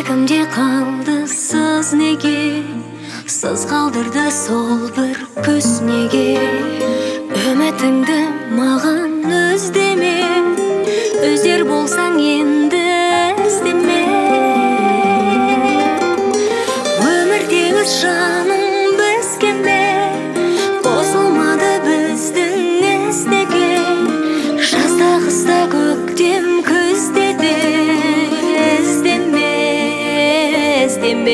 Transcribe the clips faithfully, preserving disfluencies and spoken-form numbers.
жүрегімде қалды сыз неге, сыз қалдырды сол бір күз неге. Үмітіңді маған өздеме, өздер болсаң енді іздеме. Өмірдегі жаным бізгеме, қосылмады біздің іздеге. Жазда қыста көктем күзде де іздеме, іздеме.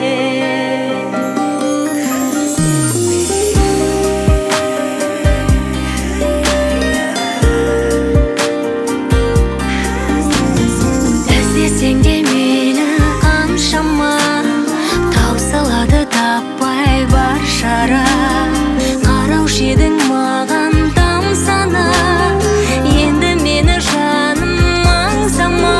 Іздесең де мейлі қаншама, таусылады таппай бар шара. Қараушы едің маған тамсана, енді мені жаным аңсама.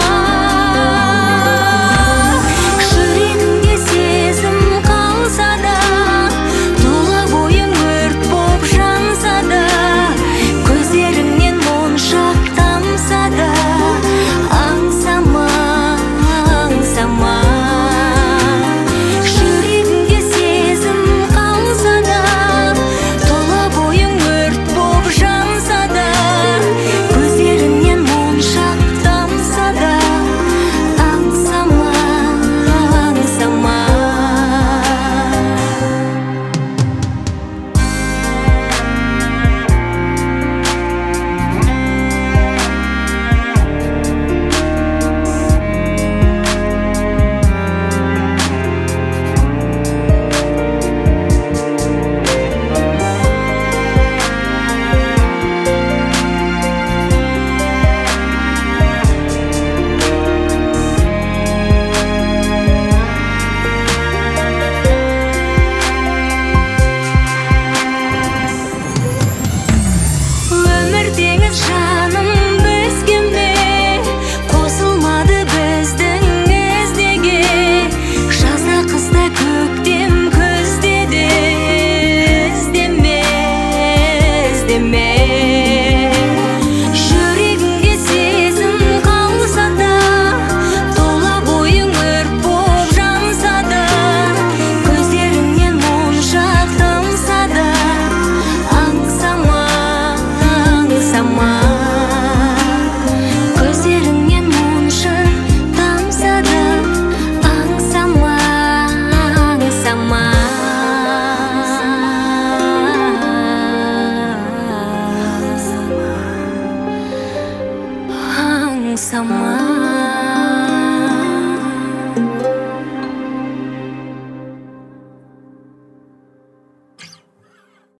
Жүрегімде сезім қалса да, тұла бойың өрт боп жанса да, көздеріңнен моншақ тамса да, аңсама, аңсама. Жүрегімде сезім қалса да, тұла бойың өрт боп жанса да, көздеріңнен моншақ тамса да, аңсама, аңсама. Өмір теңіз жан